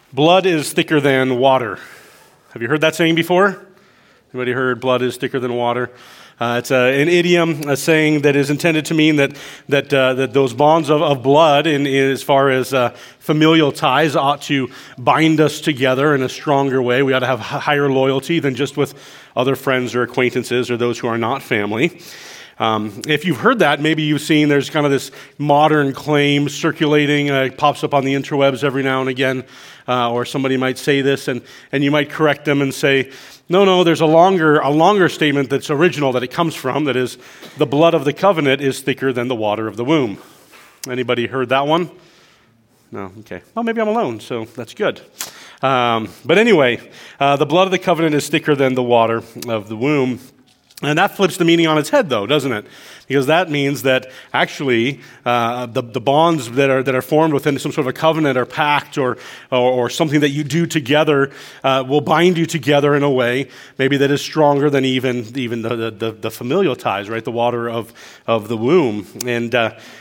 Blood is thicker than water. Have you heard that saying before? Anybody heard blood is thicker than water? It's an idiom, a saying that is intended to mean that those bonds of blood, as far as familial ties, ought to bind us together in a stronger way. We ought to have higher loyalty than just with other friends or acquaintances or those who are not family. If you've heard that, maybe you've seen there's kind of this modern claim circulating. It pops up on the interwebs every now and again, or somebody might say this, and you might correct them and say, no, there's a longer statement that's original that it comes from, that is, the blood of the covenant is thicker than the water of the womb. Anybody heard that one? No? Okay. Well, maybe I'm alone, so that's good. But anyway, the blood of the covenant is thicker than the water of the womb. And that flips the meaning on its head, though, doesn't it? Because that means that actually the bonds that are formed within some sort of a covenant or pact or something that you do together will bind you together in a way maybe that is stronger than even the familial ties, right? The water of the womb, and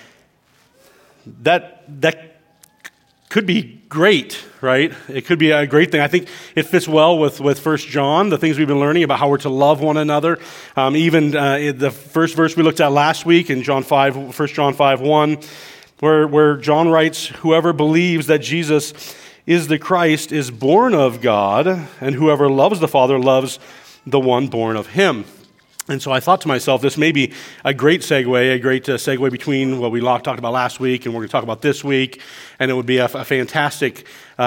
that could be great, right? It could be a great thing. I think it fits well with 1 John, the things we've been learning about how we're to love one another. Even in the first verse we looked at last week in 1 John 5:1, where John writes, "Whoever believes that Jesus is the Christ is born of God, and whoever loves the Father loves the one born of him." And so I thought to myself, this may be a great segue between what we talked about last week and what we're going to talk about this week, and it would be a fantastic,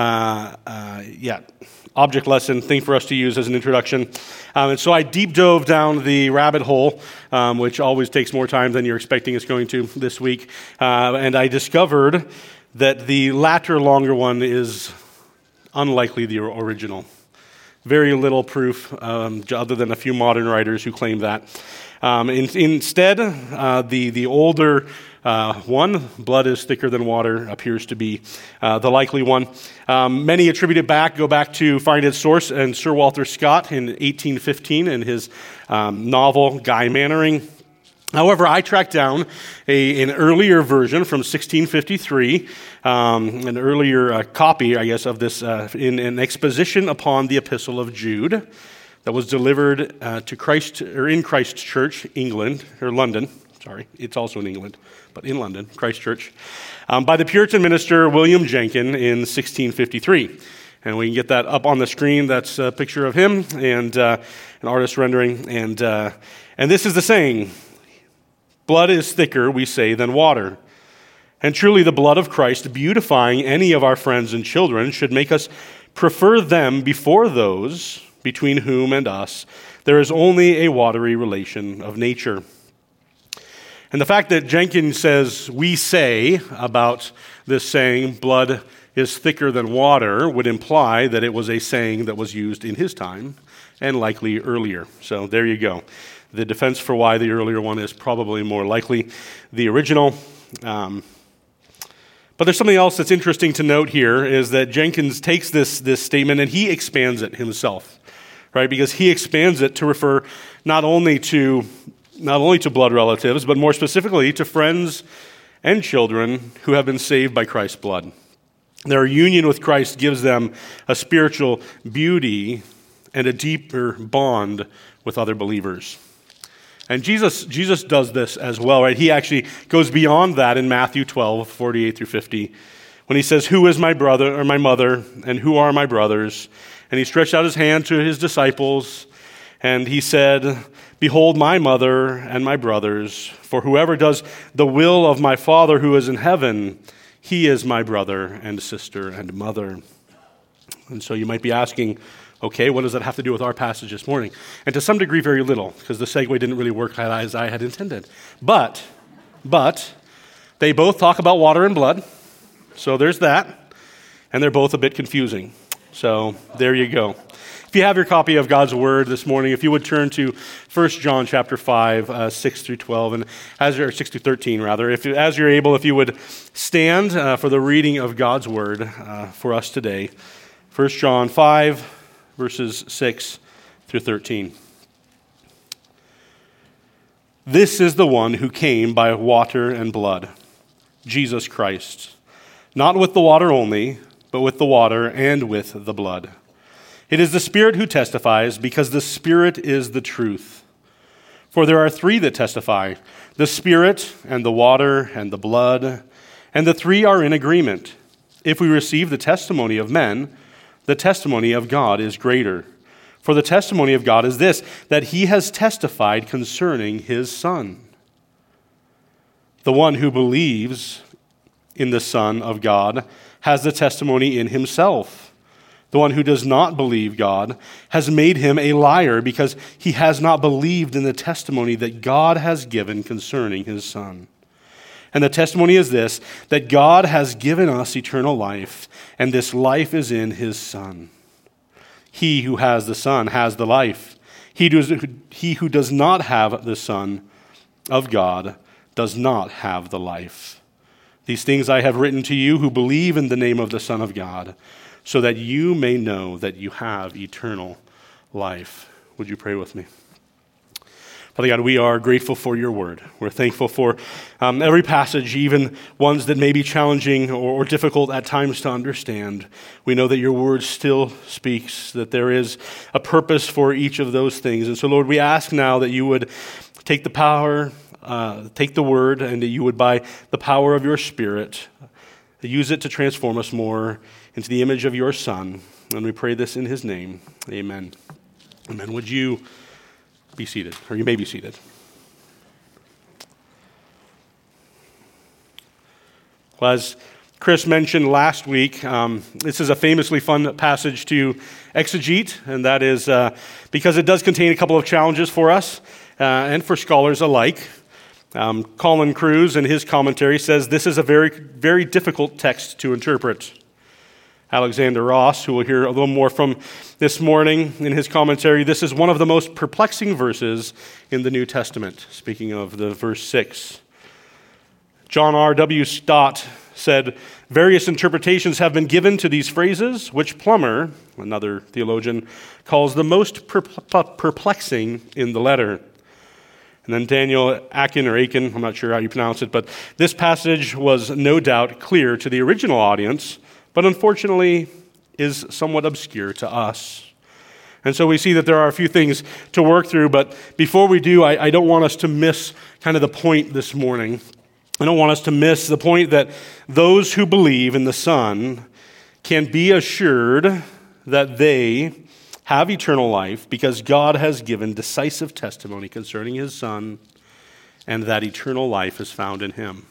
object lesson thing for us to use as an introduction. And so I deep dove down the rabbit hole, which always takes more time than you're expecting it's going to this week, and I discovered that the latter, longer one is unlikely the original. Very little proof, other than a few modern writers who claim that. Instead, the older one, blood is thicker than water, appears to be the likely one. Many attribute it go back to find its source in Sir Walter Scott in 1815 in his novel Guy Mannering. However, I tracked down an earlier version from 1653, an earlier copy, I guess, of this in an exposition upon the Epistle of Jude that was delivered to Christ, or in Christ Church, England, or London. Sorry, it's also in England, but in London, Christ Church, by the Puritan minister William Jenkin in 1653. And we can get that up on the screen. That's a picture of him and an artist rendering. And this is the saying: "Blood is thicker, we say, than water. And truly the blood of Christ, beautifying any of our friends and children, should make us prefer them before those between whom and us there is only a watery relation of nature." And the fact that Jenkins says "we say" about this saying, blood is thicker than water, would imply that it was a saying that was used in his time and likely earlier. So there you go. The defense for why the earlier one is probably more likely the original. But there's something else that's interesting to note here, is that Jenkins takes this statement and he expands it himself, right? Because he expands it to refer not only to blood relatives, but more specifically to friends and children who have been saved by Christ's blood. Their union with Christ gives them a spiritual beauty and a deeper bond with other believers. And Jesus does this as well, right? He actually goes beyond that in Matthew 12, 48 through 50, when he says, "Who is my brother or my mother, and who are my brothers?" And he stretched out his hand to his disciples, and he said, "Behold my mother and my brothers, for whoever does the will of my Father who is in heaven, he is my brother and sister and mother." And so you might be asking, okay, what does that have to do with our passage this morning? And to some degree, very little, because the segue didn't really work as I had intended. But they both talk about water and blood, so there's that, and they're both a bit confusing. So there you go. If you have your copy of God's Word this morning, if you would turn to 1 John chapter 5, 6 through 12, and 6 through 13, rather. As you're able, if you would stand for the reading of God's Word for us today. 1 John 5, verses 6 through 13. "This is the one who came by water and blood, Jesus Christ, not with the water only, but with the water and with the blood. It is the Spirit who testifies, because the Spirit is the truth. For there are three that testify, the Spirit and the water and the blood, and the three are in agreement. If we receive the testimony of men, the testimony of God is greater. For the testimony of God is this, that he has testified concerning his Son. The one who believes in the Son of God has the testimony in himself. The one who does not believe God has made him a liar, because he has not believed in the testimony that God has given concerning his Son. And the testimony is this, that God has given us eternal life, and this life is in his Son. He who has the Son has the life. He who does not have the Son of God does not have the life. These things I have written to you who believe in the name of the Son of God, so that you may know that you have eternal life. Would you pray with me? Father God, we are grateful for your word. We're thankful for every passage, even ones that may be challenging or difficult at times to understand. We know that your word still speaks, that there is a purpose for each of those things. And so, Lord, we ask now that you would take the power, take the word, and that you would, by the power of your Spirit, use it to transform us more into the image of your Son. And we pray this in his name. Amen. Amen. Would you be seated, or you may be seated. Well, as Chris mentioned last week, this is a famously fun passage to exegete, and that is because it does contain a couple of challenges for us and for scholars alike. Colin Cruz, in his commentary, says this is a very, very difficult text to interpret. Alexander Ross, who we'll hear a little more from this morning in his commentary, this is one of the most perplexing verses in the New Testament, speaking of the verse 6. John R.W. Stott said, various interpretations have been given to these phrases, which Plummer, another theologian, calls the most perplexing in the letter. And then Daniel Akin, I'm not sure how you pronounce it, but this passage was no doubt clear to the original audience, but unfortunately is somewhat obscure to us. And so we see that there are a few things to work through, but before we do, I don't want us to miss kind of the point this morning. I don't want us to miss the point that those who believe in the Son can be assured that they have eternal life because God has given decisive testimony concerning his Son, and that eternal life is found in him.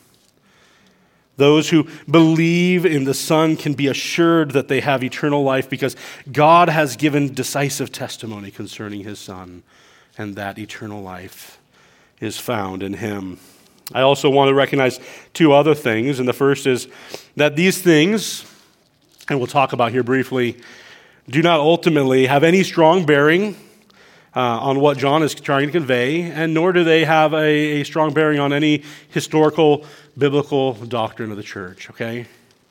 Those who believe in the Son can be assured that they have eternal life because God has given decisive testimony concerning his Son, and that eternal life is found in him. I also want to recognize two other things, and the first is that these things, and we'll talk about here briefly, do not ultimately have any strong bearing on what John is trying to convey, and nor do they have a strong bearing on any historical, biblical doctrine of the church, okay?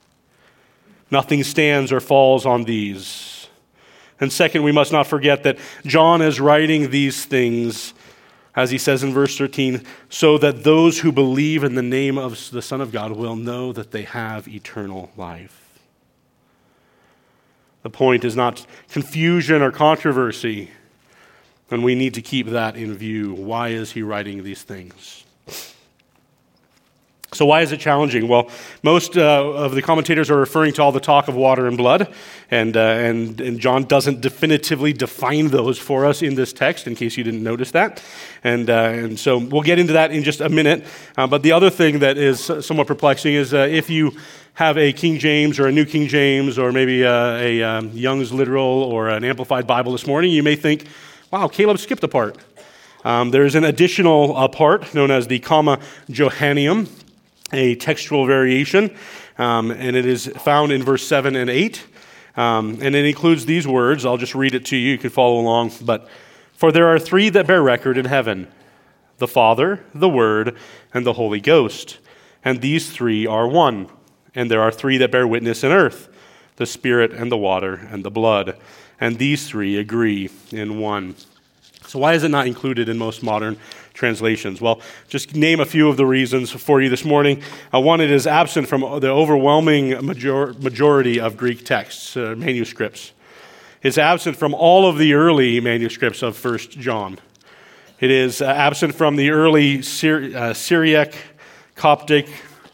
Nothing stands or falls on these. And second, we must not forget that John is writing these things, as he says in verse 13, so that those who believe in the name of the Son of God will know that they have eternal life. The point is not confusion or controversy, and we need to keep that in view. Why is he writing these things? So why is it challenging? Well, most of the commentators are referring to all the talk of water and blood, and John doesn't definitively define those for us in this text, in case you didn't notice that. And so we'll get into that in just a minute. But the other thing that is somewhat perplexing is if you have a King James or a New King James or maybe a Young's Literal or an Amplified Bible this morning, you may think, wow, Caleb skipped a part. There's an additional part known as the Comma Johanneum, a textual variation, and it is found in verse 7 and 8, and it includes these words. I'll just read it to you. You can follow along. But, for there are three that bear record in heaven, the Father, the Word, and the Holy Ghost, and these three are one. And there are three that bear witness in earth, the Spirit and the water and the blood, and these three agree in one. So why is it not included in most modern translations. Well, just name a few of the reasons for you this morning. One, it is absent from the overwhelming majority of Greek texts, manuscripts. It's absent from all of the early manuscripts of 1 John. It is absent from the early Syriac, Coptic,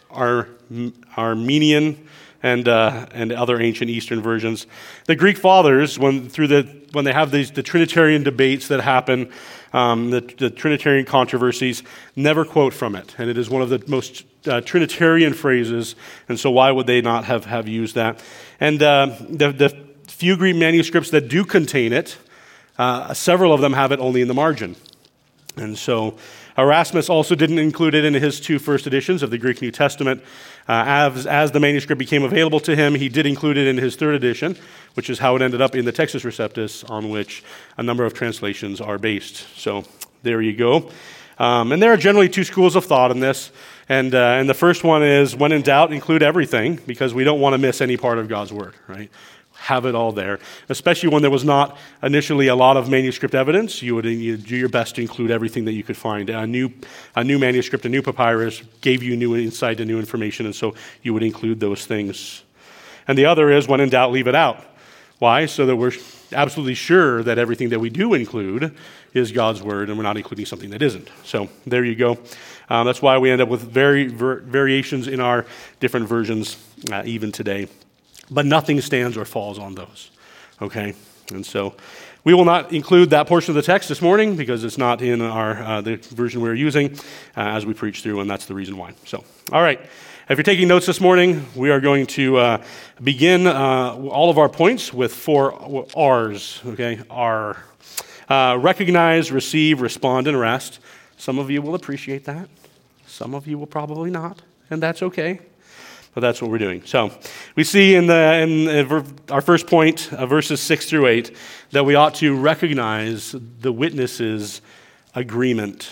Armenian, and other ancient Eastern versions. The Greek fathers, when they have the Trinitarian debates that happen, the Trinitarian controversies, never quote from it. And it is one of the most Trinitarian phrases, and so why would they not have used that? And the few Greek manuscripts that do contain it, several of them have it only in the margin. And so Erasmus also didn't include it in his two first editions of the Greek New Testament. As the manuscript became available to him, he did include it in his third edition, which is how it ended up in the Textus Receptus, on which a number of translations are based. So there you go. And there are generally two schools of thought in this. And the first one is, when in doubt, include everything, because we don't want to miss any part of God's Word, right? Have it all there, especially when there was not initially a lot of manuscript evidence. You would do your best to include everything that you could find. A new manuscript, a new papyrus gave you new insight and new information, and so you would include those things. And the other is, when in doubt, leave it out. Why? So that we're absolutely sure that everything that we do include is God's Word, and we're not including something that isn't. So there you go. That's why we end up with variations in our different versions even today. But nothing stands or falls on those, okay? And so we will not include that portion of the text this morning because it's not in our the version we're using as we preach through, and that's the reason why. So, all right. If you're taking notes this morning, we are going to begin all of our points with 4 R's, okay? R. Recognize, receive, respond, and rest. Some of you will appreciate that. Some of you will probably not, and that's okay. But that's what we're doing. So we see in our first point, verses 6 through 8, that we ought to recognize the witnesses' agreement.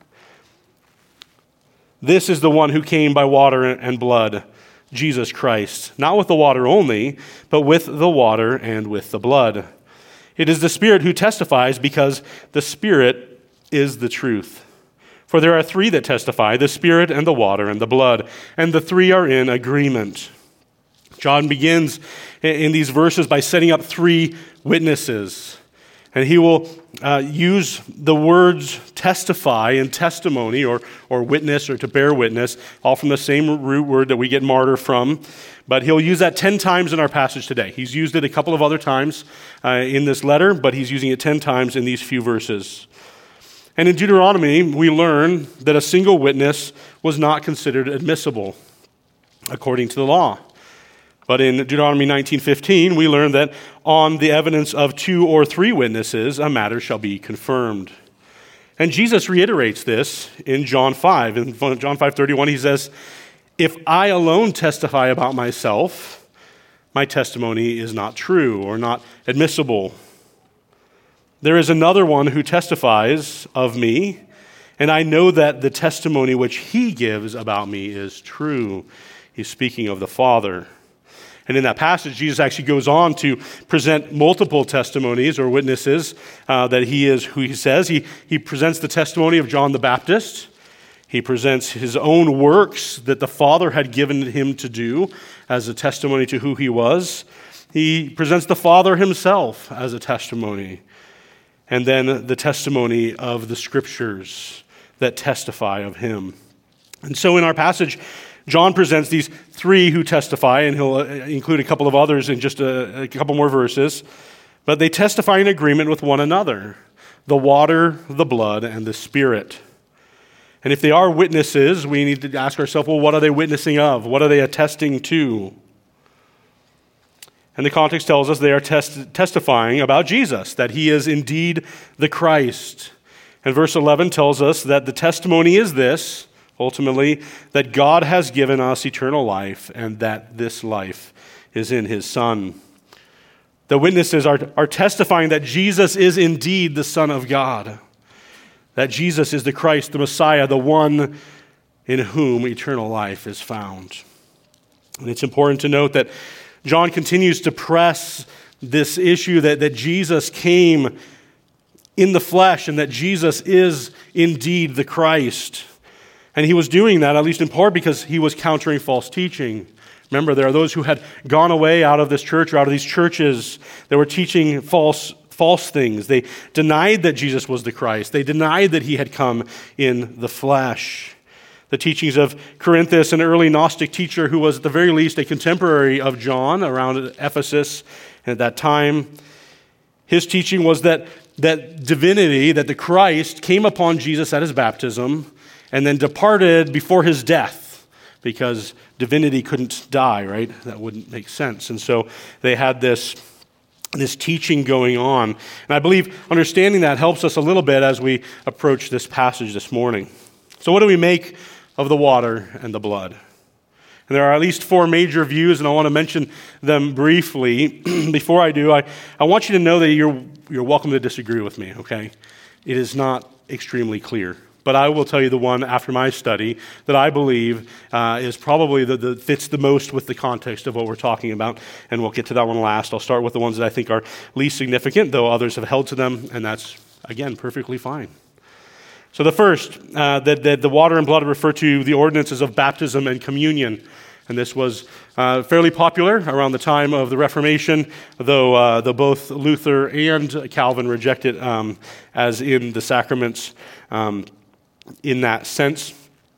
This is the one who came by water and blood, Jesus Christ, not with the water only, but with the water and with the blood. It is the Spirit who testifies, because the Spirit is the truth. For there are 3 that testify, the Spirit and the water and the blood, and the 3 are in agreement. John begins in these verses by setting up 3 witnesses. And he will use the words testify and testimony, or witness, or to bear witness, all from the same root word that we get martyr from. But he'll use that 10 times in our passage today. He's used it a couple of other times in this letter, but he's using it 10 times in these few verses. And in Deuteronomy, we learn that a single witness was not considered admissible according to the law. But in Deuteronomy 19:15, we learn that on the evidence of 2 or 3 witnesses, a matter shall be confirmed. And Jesus reiterates this in John 5. In John 5:31, he says, "If I alone testify about myself, my testimony is not true," or not admissible. "There is another one who testifies of me, and I know that the testimony which he gives about me is true." He's speaking of the Father. And in that passage, Jesus actually goes on to present multiple testimonies or witnesses that he is who he says. He presents the testimony of John the Baptist. He presents his own works that the Father had given him to do as a testimony to who he was. He presents the Father himself as a testimony. And then the testimony of the Scriptures that testify of him. And so in our passage, John presents these 3 who testify, and he'll include a couple of others in just a couple more verses. But they testify in agreement with one another: the water, the blood, and the Spirit. And if they are witnesses, we need to ask ourselves, well, what are they witnessing of? What are they attesting to? And the context tells us they are testifying about Jesus, that he is indeed the Christ. And verse 11 tells us that the testimony is this, ultimately, that God has given us eternal life, and that this life is in his Son. The witnesses are testifying that Jesus is indeed the Son of God, that Jesus is the Christ, the Messiah, the one in whom eternal life is found. And it's important to note that John continues to press this issue that Jesus came in the flesh and that Jesus is indeed the Christ. And he was doing that, at least in part, because he was countering false teaching. Remember, there are those who had gone away out of this church or out of these churches that were teaching false things. They denied that Jesus was the Christ. They denied that he had come in the flesh. The teachings of Corinthus, an early Gnostic teacher who was at the very least a contemporary of John around Ephesus at that time, his teaching was that divinity, that the Christ came upon Jesus at his baptism and then departed before his death because divinity couldn't die, right? That wouldn't make sense. And so they had this teaching going on. And I believe understanding that helps us a little bit as we approach this passage this morning. So what do we make of the water and the blood? And there are at least four major views, and I want to mention them briefly. Before I do, I want you to know that you're welcome to disagree with me, okay? It is not extremely clear. But I will tell you the one after my study that I believe is probably the fits the most with the context of what we're talking about, and we'll get to that one last. I'll start with the ones that I think are least significant, though others have held to them, and that's, again, perfectly fine. So the first, that the water and blood refer to the ordinances of baptism and communion. And this was fairly popular around the time of the Reformation, though both Luther and Calvin reject it as in the sacraments in that sense.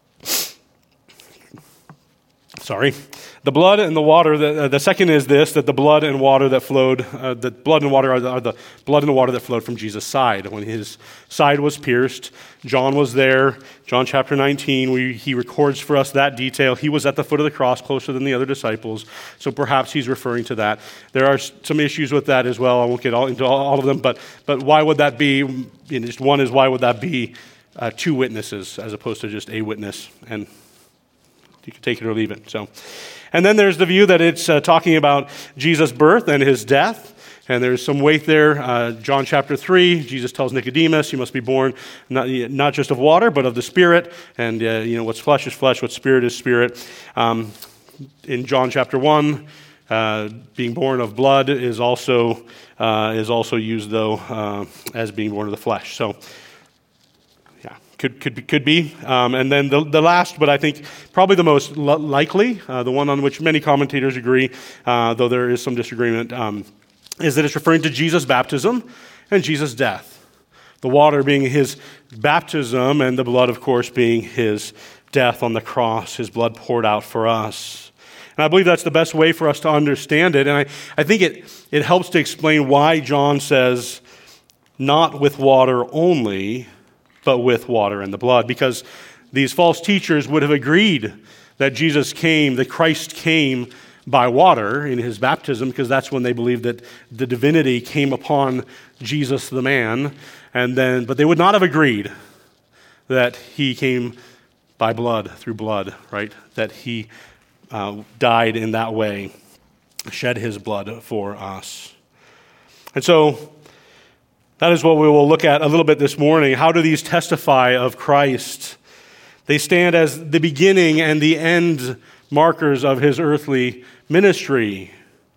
The blood and the water, the second is this, that the blood and water that flowed, the blood and water are the blood and the water that flowed from Jesus' side. When his side was pierced, John was there. John chapter 19, he records for us that detail. He was at the foot of the cross, closer than the other disciples, so perhaps he's referring to that. There are some issues with that as well. I won't get into all of them, but why would that be? Just one is, why would that be two witnesses as opposed to just a witness? And you can take it or leave it. And then there's the view that it's talking about Jesus' birth and his death. And there's some weight there. John chapter 3, Jesus tells Nicodemus, you must be born not just of water, but of the Spirit. And what's flesh is flesh, what's spirit is spirit. In John chapter 1, being born of blood is also used, though, as being born of the flesh. So, Could be. And then the last, but I think probably the most likely, the one on which many commentators agree, though there is some disagreement, is that it's referring to Jesus' baptism and Jesus' death. The water being his baptism and the blood, of course, being his death on the cross, his blood poured out for us. And I believe that's the best way for us to understand it. And I think it helps to explain why John says, not with water only, but with water and the blood, because these false teachers would have agreed that that Christ came by water in his baptism, because that's when they believed that the divinity came upon Jesus the man, but they would not have agreed that he came by blood, through blood, right? That he died in that way, shed his blood for us. And so that is what we will look at a little bit this morning. How do these testify of Christ? They stand as the beginning and the end markers of his earthly ministry.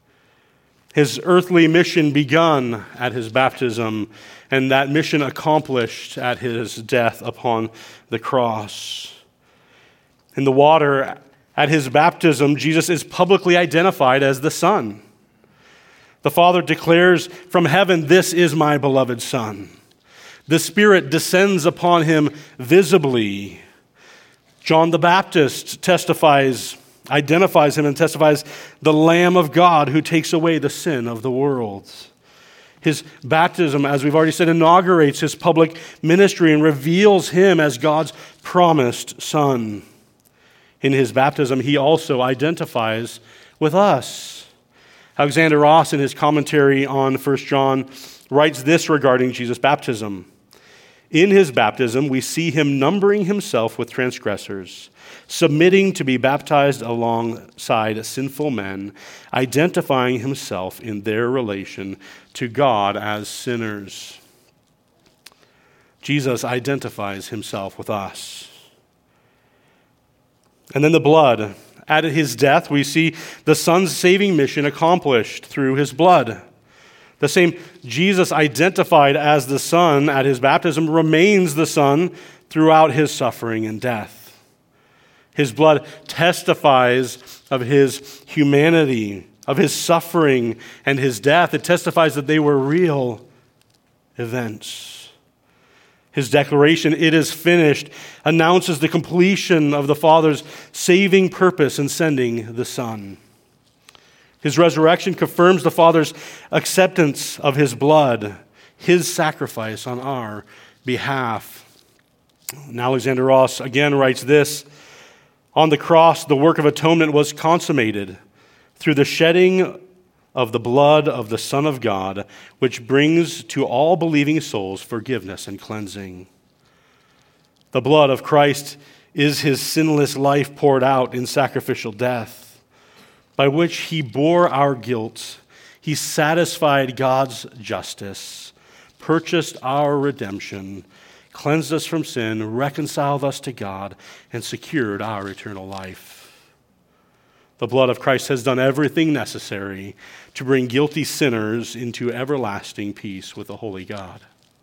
His earthly mission begun at his baptism, and that mission accomplished at his death upon the cross. In the water at his baptism, Jesus is publicly identified as the Son. The Father declares from heaven, "This is my beloved Son." The Spirit descends upon him visibly. John the Baptist identifies him and testifies, "The Lamb of God who takes away the sin of the world." His baptism, as we've already said, inaugurates his public ministry and reveals him as God's promised Son. In his baptism, he also identifies with us. Alexander Ross, in his commentary on 1 John, writes this regarding Jesus' baptism. In his baptism, we see him numbering himself with transgressors, submitting to be baptized alongside sinful men, identifying himself in their relation to God as sinners. Jesus identifies himself with us. And then the blood. At his death, we see the Son's saving mission accomplished through his blood. The same Jesus identified as the Son at his baptism remains the Son throughout his suffering and death. His blood testifies of his humanity, of his suffering and his death. It testifies that they were real events. His declaration, "It is finished," announces the completion of the Father's saving purpose in sending the Son. His resurrection confirms the Father's acceptance of his blood, his sacrifice on our behalf. And Alexander Ross again writes this: "On the cross, the work of atonement was consummated through the shedding of the blood of the Son of God, which brings to all believing souls forgiveness and cleansing." The blood of Christ is his sinless life poured out in sacrificial death, by which he bore our guilt. He satisfied God's justice, purchased our redemption, cleansed us from sin, reconciled us to God, and secured our eternal life. The blood of Christ has done everything necessary to bring guilty sinners into everlasting peace with the holy God.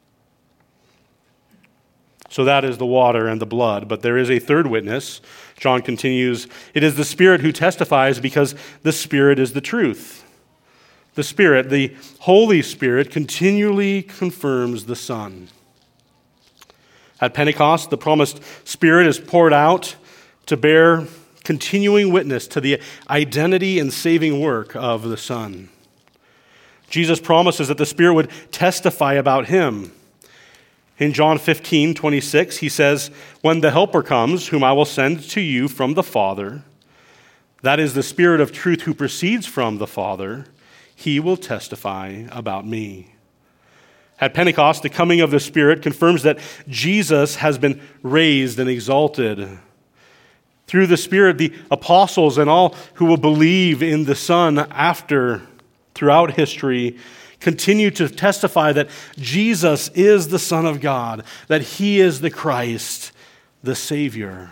So that is the water and the blood. But there is a third witness. John continues, "It is the Spirit who testifies, because the Spirit is the truth." The Spirit, the Holy Spirit, continually confirms the Son. At Pentecost, the promised Spirit is poured out to bear continuing witness to the identity and saving work of the Son. Jesus promises that the Spirit would testify about him. In John 15:26, he says, "When the Helper comes, whom I will send to you from the Father, that is the Spirit of truth who proceeds from the Father, he will testify about me." At Pentecost, the coming of the Spirit confirms that Jesus has been raised and exalted. Through the Spirit, the apostles and all who will believe in the Son throughout history continue to testify that Jesus is the Son of God, that he is the Christ, the Savior.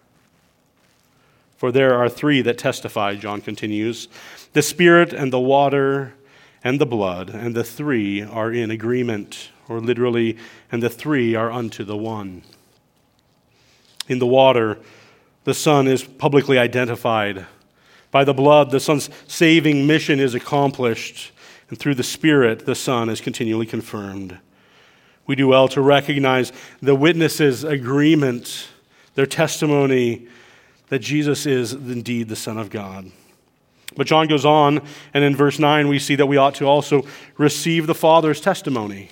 For there are three that testify, John continues, the Spirit and the water and the blood, and the three are in agreement, or literally, and the three are unto the one. In the water, the Son is publicly identified. By the blood, the Son's saving mission is accomplished. And through the Spirit, the Son is continually confirmed. We do well to recognize the witnesses' agreement, their testimony that Jesus is indeed the Son of God. But John goes on, and in verse 9 we see that we ought to also receive the Father's testimony.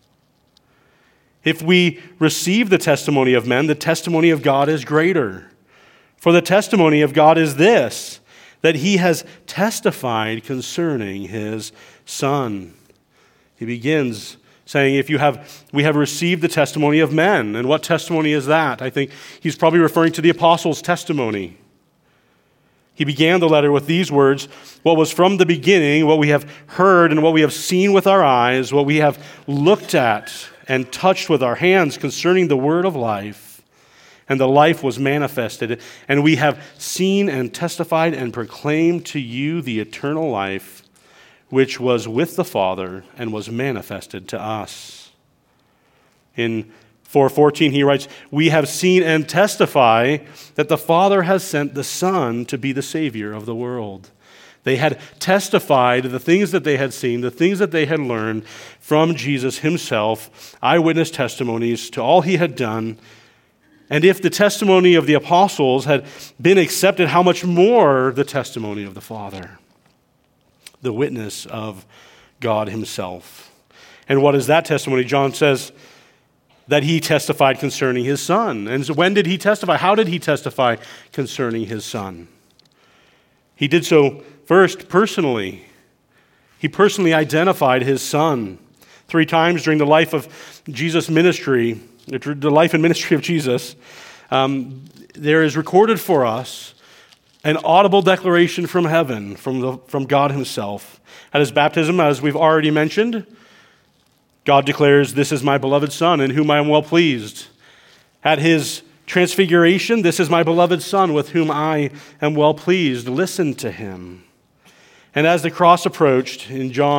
If we receive the testimony of men, the testimony of God is greater. For the testimony of God is this, that he has testified concerning his Son. He begins saying, we have received the testimony of men. And what testimony is that? I think he's probably referring to the apostles' testimony. He began the letter with these words, "What was from the beginning, what we have heard and what we have seen with our eyes, what we have looked at and touched with our hands concerning the word of life. And the life was manifested, and we have seen and testified and proclaimed to you the eternal life, which was with the Father and was manifested to us." In 4:14 he writes, "We have seen and testify that the Father has sent the Son to be the Savior of the world." They had testified the things that they had seen, the things that they had learned from Jesus himself, eyewitness testimonies to all he had done. And if the testimony of the apostles had been accepted, how much more the testimony of the Father, the witness of God himself. And what is that testimony? John says that he testified concerning his Son. And so when did he testify? How did he testify concerning his Son? He did so first personally. He personally identified his Son. 3 times during the life of Jesus' ministry, the life and ministry of Jesus, there is recorded for us an audible declaration from heaven, from God himself. At his baptism, as we've already mentioned, God declares, "This is my beloved Son, in whom I am well pleased." At his transfiguration, "This is my beloved Son, with whom I am well pleased. Listen to him." And as the cross approached in John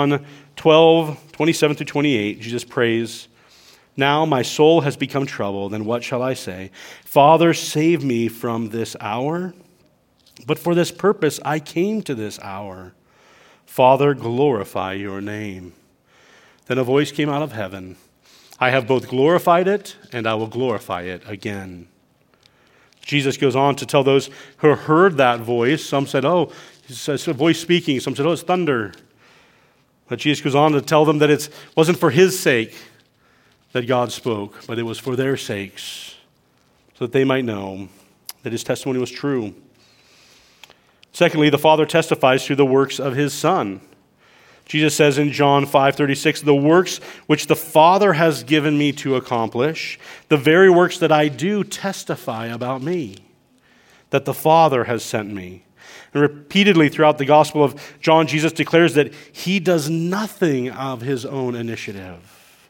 12:27 through 28, Jesus prays, "Now my soul has become troubled, and what shall I say? Father, save me from this hour. But for this purpose I came to this hour. Father, glorify your name." Then a voice came out of heaven, "I have both glorified it, and I will glorify it again." Jesus goes on to tell those who heard that voice. Some said, "Oh, it's a voice speaking." Some said, "Oh, it's thunder." But Jesus goes on to tell them that it wasn't for his sake that God spoke, but it was for their sakes, so that they might know that his testimony was true. Secondly, the Father testifies through the works of his Son. Jesus says in John 5:36, "The works which the Father has given me to accomplish, the very works that I do testify about me, that the Father has sent me." And repeatedly throughout the Gospel of John, Jesus declares that he does nothing of his own initiative,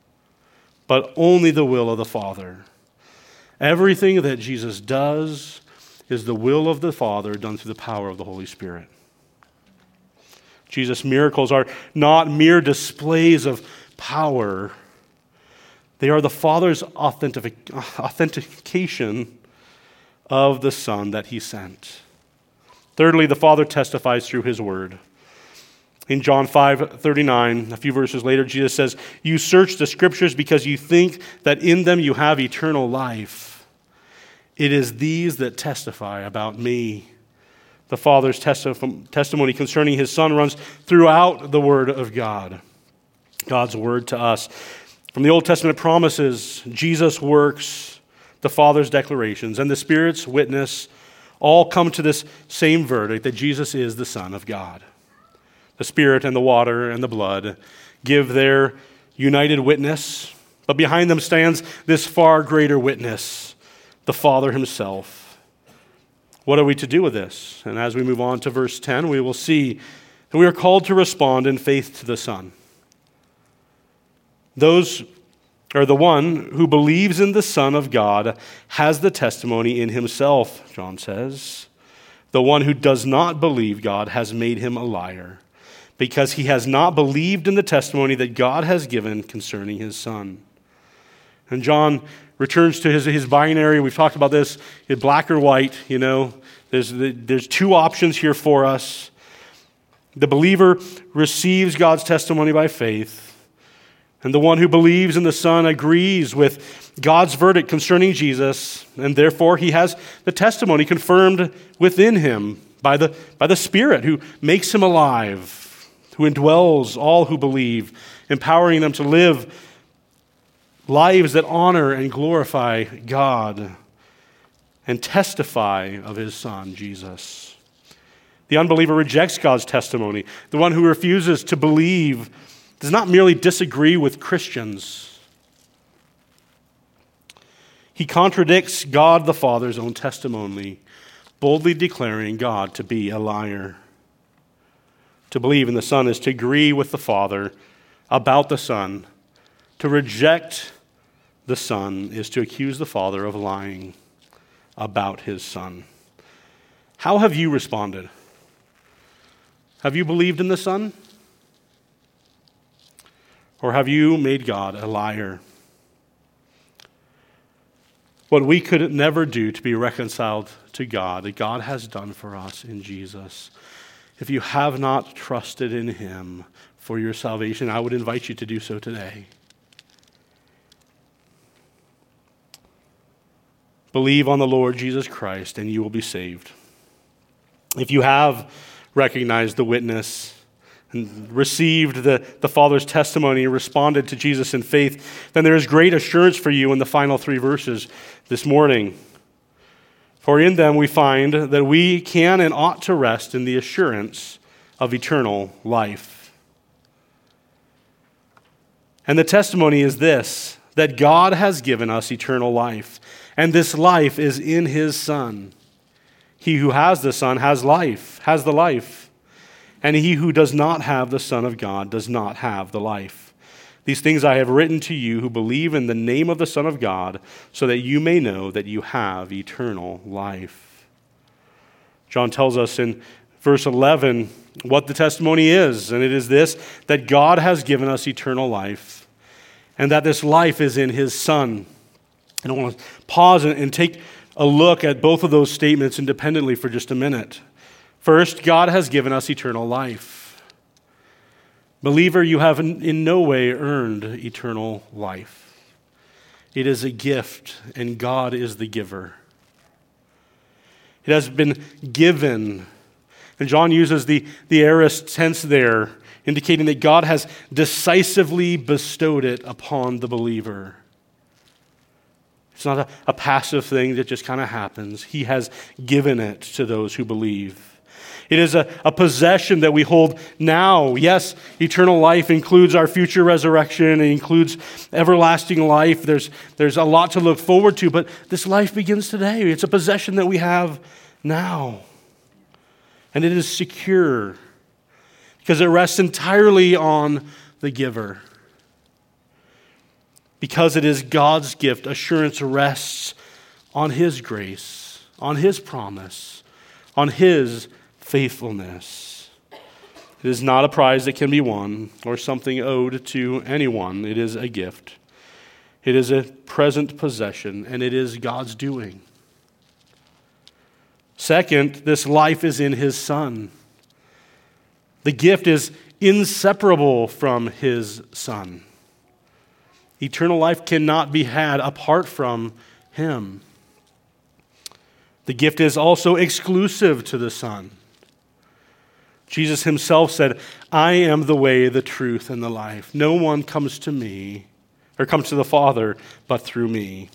but only the will of the Father. Everything that Jesus does is the will of the Father done through the power of the Holy Spirit. Jesus' miracles are not mere displays of power. They are the Father's authentication of the Son that he sent. Thirdly, the Father testifies through his word. In John 5:39, a few verses later, Jesus says, "You search the Scriptures because you think that in them you have eternal life. It is these that testify about me." The Father's testimony concerning his Son runs throughout the Word of God, God's Word to us. From the Old Testament promises, Jesus' works, the Father's declarations, and the Spirit's witness all come to this same verdict that Jesus is the Son of God. The Spirit and the water and the blood give their united witness, but behind them stands this far greater witness, the Father himself. What are we to do with this? And as we move on to verse 10, we will see that we are called to respond in faith to the Son. Those or the one who believes in the Son of God has the testimony in himself, John says. The one who does not believe God has made him a liar, because he has not believed in the testimony that God has given concerning his Son. And John returns to his binary. We've talked about this, black or white. There's two options here for us. The believer receives God's testimony by faith, and the one who believes in the Son agrees with God's verdict concerning Jesus, and therefore he has the testimony confirmed within him by the Spirit who makes him alive, who indwells all who believe, empowering them to live lives that honor and glorify God and testify of his Son, Jesus. The unbeliever rejects God's testimony. The one who refuses to believe does not merely disagree with Christians. He contradicts God the Father's own testimony, boldly declaring God to be a liar. To believe in the Son is to agree with the Father about the Son. To reject the Son is to accuse the Father of lying about his Son. How have you responded? Have you believed in the Son? Or have you made God a liar? What we could never do to be reconciled to God, that God has done for us in Jesus. If you have not trusted in him for your salvation, I would invite you to do so today. Believe on the Lord Jesus Christ and you will be saved. If you have recognized the witness and received the Father's testimony and responded to Jesus in faith, then there is great assurance for you in the final 3 verses this morning. For in them we find that we can and ought to rest in the assurance of eternal life. And the testimony is this, that God has given us eternal life, and this life is in his Son. He who has the Son has life, has the life. And he who does not have the Son of God does not have the life. These things I have written to you who believe in the name of the Son of God, so that you may know that you have eternal life. John tells us in Verse 11, what the testimony is, and it is this, that God has given us eternal life, and that this life is in his Son. And I want to pause and take a look at both of those statements independently for just a minute. First, God has given us eternal life. Believer, you have in no way earned eternal life. It is a gift, and God is the giver. It has been given. And John uses the aorist tense there, indicating that God has decisively bestowed it upon the believer. It's not a passive thing that just kind of happens. He has given it to those who believe. It is a possession that we hold now. Yes, eternal life includes our future resurrection. It includes everlasting life. There's a lot to look forward to, but this life begins today. It's a possession that we have now. And it is secure because it rests entirely on the giver. Because it is God's gift, assurance rests on his grace, on his promise, on his faithfulness. It is not a prize that can be won or something owed to anyone. It is a gift. It is a present possession, and it is God's doing. Second, this life is in his Son. The gift is inseparable from his Son. Eternal life cannot be had apart from him. The gift is also exclusive to the Son. Jesus himself said, I am the way, the truth, and the life. No one comes to me, or comes to the Father, but through me.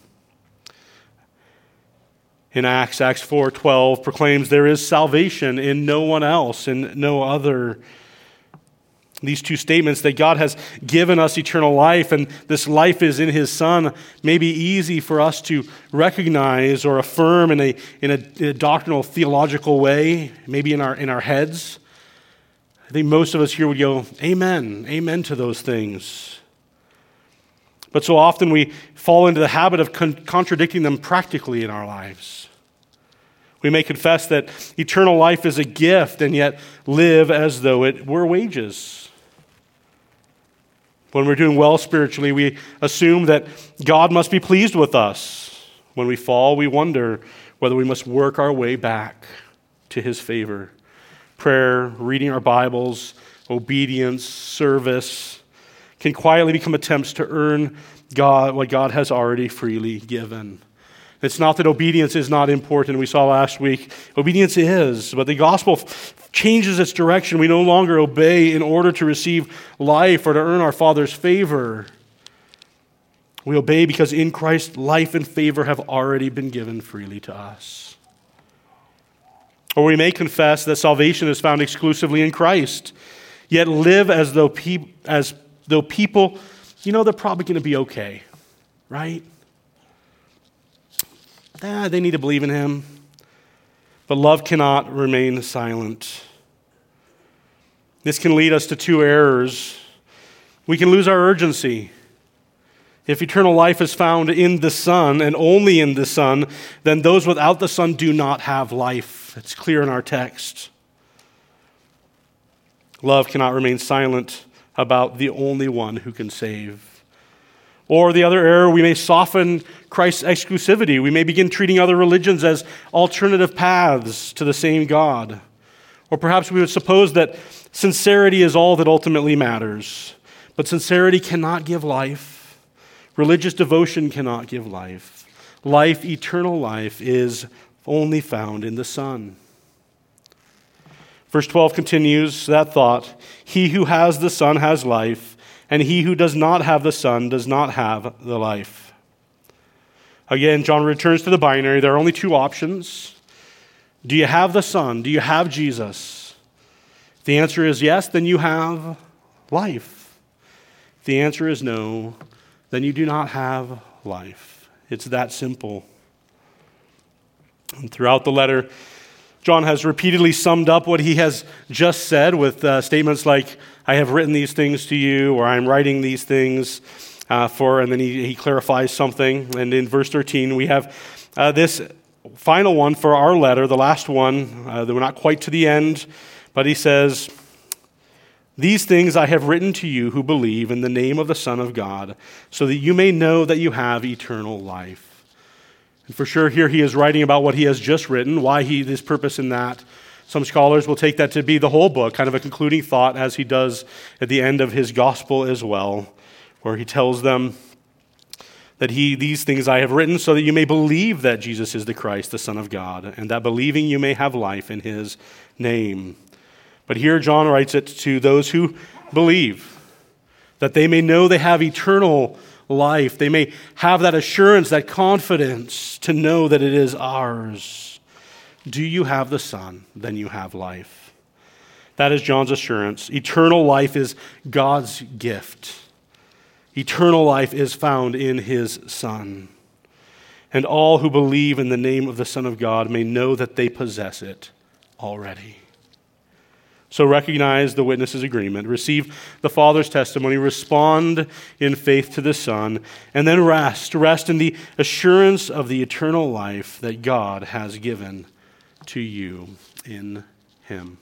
In Acts 4:12 proclaims there is salvation in no one else, in no other. These two statements that God has given us eternal life and this life is in his Son may be easy for us to recognize or affirm in a doctrinal, theological way, maybe in our heads. I think most of us here would go, amen to those things. But so often we fall into the habit of contradicting them practically in our lives. We may confess that eternal life is a gift and yet live as though it were wages. When we're doing well spiritually, we assume that God must be pleased with us. When we fall, we wonder whether we must work our way back to his favor. Prayer, reading our Bibles, obedience, service can quietly become attempts to earn God what God has already freely given. It's not that obedience is not important. We saw last week, obedience is, but the gospel changes its direction. We no longer obey in order to receive life or to earn our Father's favor. We obey because in Christ, life and favor have already been given freely to us. Or we may confess that salvation is found exclusively in Christ, yet live as though people, they're probably going to be okay, right? They need to believe in him. But love cannot remain silent. This can lead us to two errors. We can lose our urgency. If eternal life is found in the Son and only in the Son, then those without the Son do not have life. It's clear in our text. Love cannot remain silent about the only one who can save. Or the other error, we may soften Christ's exclusivity. We may begin treating other religions as alternative paths to the same God. Or perhaps we would suppose that sincerity is all that ultimately matters. But sincerity cannot give life. Religious devotion cannot give life. Life, eternal life, is only found in the Son. Verse 12 continues that thought. He who has the Son has life. And he who does not have the Son does not have the life. Again, John returns to the binary. There are only two options. Do you have the Son? Do you have Jesus? If the answer is yes, then you have life. If the answer is no, then you do not have life. It's that simple. And throughout the letter, John has repeatedly summed up what he has just said with statements like, I have written these things to you, or I'm writing these things and then he clarifies something. And in verse 13, we have this final one for our letter, the last one, we're not quite to the end, but he says, "These things I have written to you who believe in the name of the Son of God, so that you may know that you have eternal life." And for sure, here he is writing about what he has just written, why his purpose in that. Some scholars will take that to be the whole book, kind of a concluding thought, as he does at the end of his gospel as well, where he tells them that these things I have written so that you may believe that Jesus is the Christ, the Son of God, and that believing you may have life in his name. But here John writes it to those who believe, that they may know they have eternal life. They may have that assurance, that confidence to know that it is ours. Do you have the Son? Then you have life. That is John's assurance. Eternal life is God's gift. Eternal life is found in his Son. And all who believe in the name of the Son of God may know that they possess it already. So recognize the witness's agreement, receive the Father's testimony, respond in faith to the Son, and then rest in the assurance of the eternal life that God has given to you in him.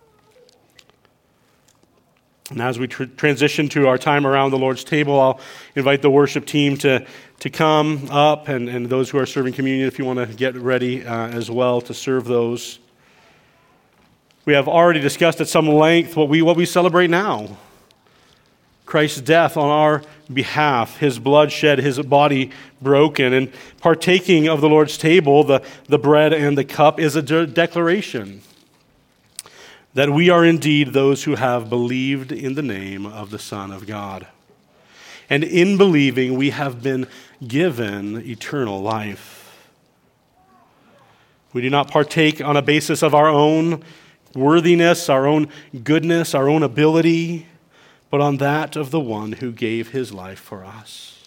And as we transition to our time around the Lord's table, I'll invite the worship team to come up, and those who are serving communion, if you want to get ready as well to serve those. We have already discussed at some length what we celebrate now. Christ's death on our behalf, his blood shed, his body broken. And partaking of the Lord's table, the bread and the cup, is a declaration that we are indeed those who have believed in the name of the Son of God. And in believing, we have been given eternal life. We do not partake on a basis of our own worthiness, our own goodness, our own ability, but on that of the one who gave his life for us.